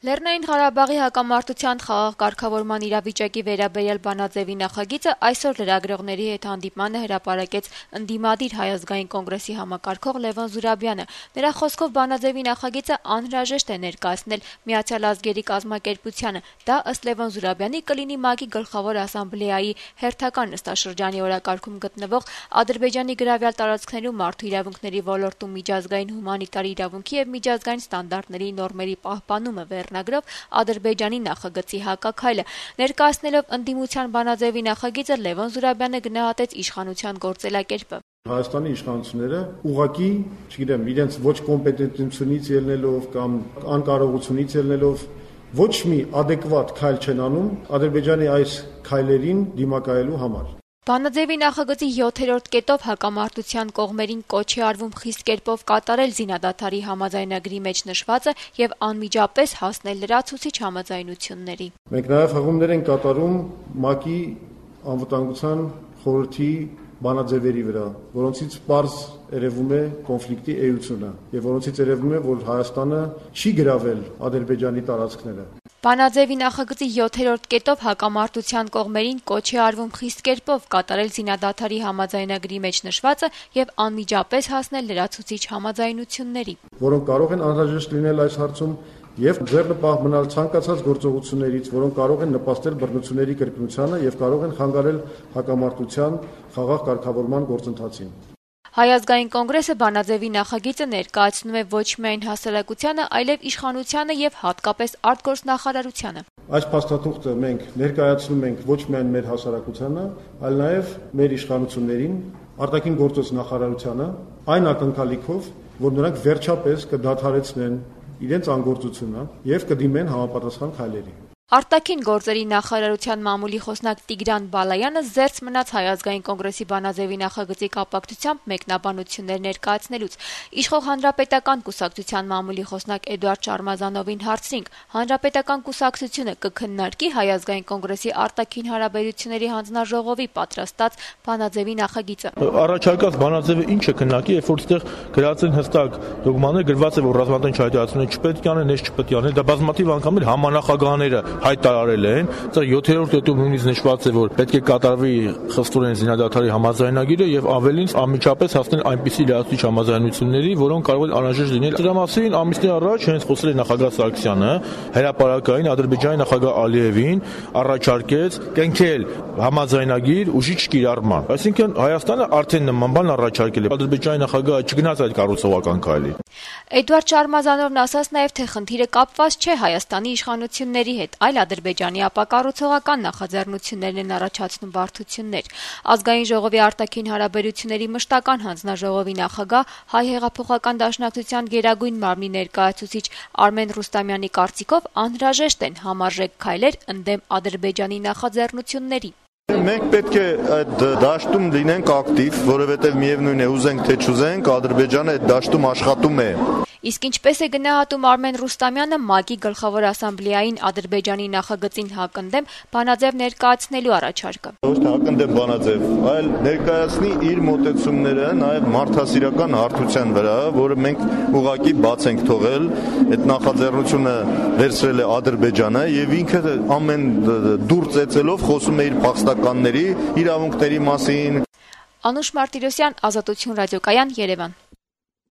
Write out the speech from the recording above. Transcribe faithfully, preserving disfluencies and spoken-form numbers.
Լեռնային Ղարաբաղի հակամարտության խաղաղ կարգավորման իրավիճակի վերաբերյալ բանաձևի նախագիծը այսօր լրագրողների հետ հանդիպմանը հրապարակեց ընդդիմադիր Հայ ազգային կոնգրեսի համակարգող Լևոն Զուրաբյանը։ Նրա խոսքով բանաձևի նախագիծը անհրաժեշտ է ներկայացնել Միացյալ ազգերի կազմակերպությանը։ Դա ըստ Լևոն Զուրաբյանի կլինի ՄԱԿ-ի գլխավոր ասամբլեայի հերթական նստաշրջանի օրակարգում գտնվող Ադրբեջանի գրավյալ տարածքներում մարդու իրավունքների ոլորտում միջազգային հումանիտար իրավունքի եւ միջազգային ստանդարտների նորմերի պահպանումը վերնագրով Ադրբեջանի նախագծի հակաքայլը։ Ներկայացնելով ընդդիմության բանաձևի նախագիծը Լևոն Զուրաբյանը գնահատեց իշխանության գործելակերպը։ Հայաստանի իշխանությունները ուղղակի, չգիտեմ, իրենց ոչ կոմպետենտությունից ելնելով կամ անկարողությունից ելնելով ոչ մի adekvat քայլ չեն անում Ադրբեջանի այս քայլերին դիմակայելու համար։ Բանաձևի նախագծի յոթերորդ կետով հակամարտության կողմերին կոչ է արվում խիստ կերպով կատարել զինադադարի համաձայնագրի մեջ նշվածը եւ անմիջապես հասնել լրացուցիչ համաձայնությունների։ Մենք նաեւ հղումներ ենք կատարում ՄԱԿ-ի անվտանգության խորհրդի բանաձևերի վրա, որոնցից պարզ երևում է կոնֆլիկտի էությունը եւ որոնցից երևում է, որ Հայաստանը չի գրավել Ադրբեջանի տարածքները։ Բանաձևի նախագծի յոթերորդ կետով հակամարտության կողմերին կոչ է արվում խիստ կերպով կատարել զինադադարի համաձայնագրի մեջ նշվածը եւ անմիջապես հասնել լրացուցիչ համաձայնությունների, որոնք կարող են անհրաժեշտ լինել այս հարցում եւ ձեռնպահ մնալ ցանկացած գործողություններից, որոնք կարող են նպաստել բռնությունների կրկնությանը եւ կարող են խանգարել հակամարտության խաղաղ կարգավորման գործընթացին։ Հայ ազգային կոնգրեսը բանաձևի նախագիծը ներկայացնում է ոչ միայն հասարակությանը, այլև իշխանությանը եւ հատկապես արտգործնախարարությանը։ Այս փաստաթուղթը մենք ներկայացնում ենք ոչ միայն մեր հասարակությանը, այլ նաեւ մեր իշխանություններին, արտաքին գործոց նախարարությանը, այն ակնկալիքով, որ նրանք վերջապես կդադարեցնեն իրենց անգործությունը եւ կդիմեն համապատասխան քայլերի։ Արտաքին գործերի նախարարության մամուլի խոսնակ Տիգրան Բալայանը զերծ մնաց Հայ ազգային կոնգրեսի բանաձևի նախագծի կապակցությամբ մեկնաբանություններ ներկայացնելուց։ Իշխող հանրապետական կուսակցության մամուլի խոսնակ Էդուարդ Շարմազանովին հարցրինք. հանրապետական կուսակցությունը կքննարկի Հայ ազգային կոնգրեսի արտաքին հարաբերությունների հանձնաժողովի պատրաստած բանաձևի նախագիծը։ Առաջարկած բանաձևը ինչ է քննարկի, երբ որ այդտեղ գրած են հստակ դոգմաներ, գրված է, որ ռազմական չհայտարարություններ չպետք է անեն, ես չպետք է անեն, դա բազմաթիվ անգամ համանախագահները հայտարարել են, դա յոթերորդ կետում նույնիսկ նշված է, որ պետք է կատարվի խստորեն զինադադարի համաձայնագիրը եւ ավելին անմիջապես հասնել այնպիսի լրացուցիչ համաձայնությունների, որոնք կարող են անհրաժեշտ լինել։ Դրա մասին ամիսներ առաջ հենց խոսել է նախագահ Սարգսյանը, հրապարակային Ադրբեջանի նախագահ Ալիևին առաջարկեց կնքել համաձայնագիր ուժիչ կիրառման։ Այսինքն Հայաստանը արդեն նման բան առաջարկել է։ Ադրբեջանի նախագահը չգնաց այդ կառուցողական քայլի։ Էդուարդ Շարմազանովն ասաց նաեւ, թե խնդիրը կապված չէ Հայաստանի իշխանությունների հետ, այլ Ադրբեջանի ապակառուցողական նախաձեռնություններն են առաջացնում բարդություններ։ Ազգային ժողովի արտաքին հարաբերությունների մշտական հանձնաժողովի նախագահ Հայ հեղափոխական դաշնակցության գերագույն մարմնի ներկայացուցիչ Արմեն Ռուստամյանի կարծիքով անհրաժեշտ են համարժեք քայլեր ընդդեմ Ադրբեջանի նախաձեռնությունների։ Մենք պետք է այդ դաշտում լինենք ակտիվ, որովհետև միևնույն է ուզենք թե չուզենք, Ադրբեջանը այդ դաշտում աշխատում է։ Իսկ ինչպես է գնահատում Արմեն Ռուստամյանը ՄԱԿ-ի գլխավոր ասամբլեային Ադրբեջանի նախագծին հակընդդեմ բանաձև ներկայացնելու առաջարկը։ Ոչ թե հակընդդեմ բանաձև, այլ ներկայացնի իր մոտեցումները նաև մարդասիրական հարթության վրա, որը մենք ուղղակի բաց ենք թողել, այդ նախաձեռնությունը վերցրել է Ադրբեջանը եւ ինքը ամեն դուր ծեծելով խոսում է իր փախստականների իրավունքների մասին։ Անուշ Մարտիրոսյան, Ազատություն ռադիոկայան, Երևան։